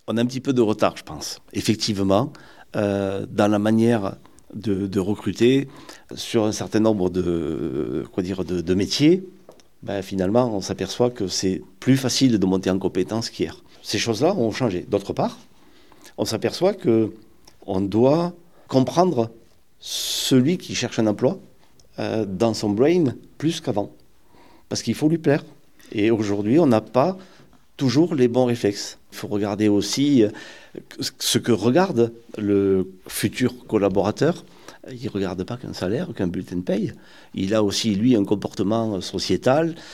On a un petit peu de retard, je pense. Effectivement, dans la manière de recruter sur un certain nombre de métiers, finalement, on s'aperçoit que c'est plus facile de monter en compétence qu'hier. Ces choses-là ont changé. D'autre part, on s'aperçoit qu'on doit comprendre celui qui cherche un emploi dans son brain plus qu'avant. Parce qu'il faut lui plaire. Et aujourd'hui, on n'a pas toujours les bons réflexes. Il faut regarder aussi ce que regarde le futur collaborateur. Il ne regarde pas qu'un salaire, qu'un bulletin de paye. Il a aussi, lui, un comportement sociétal.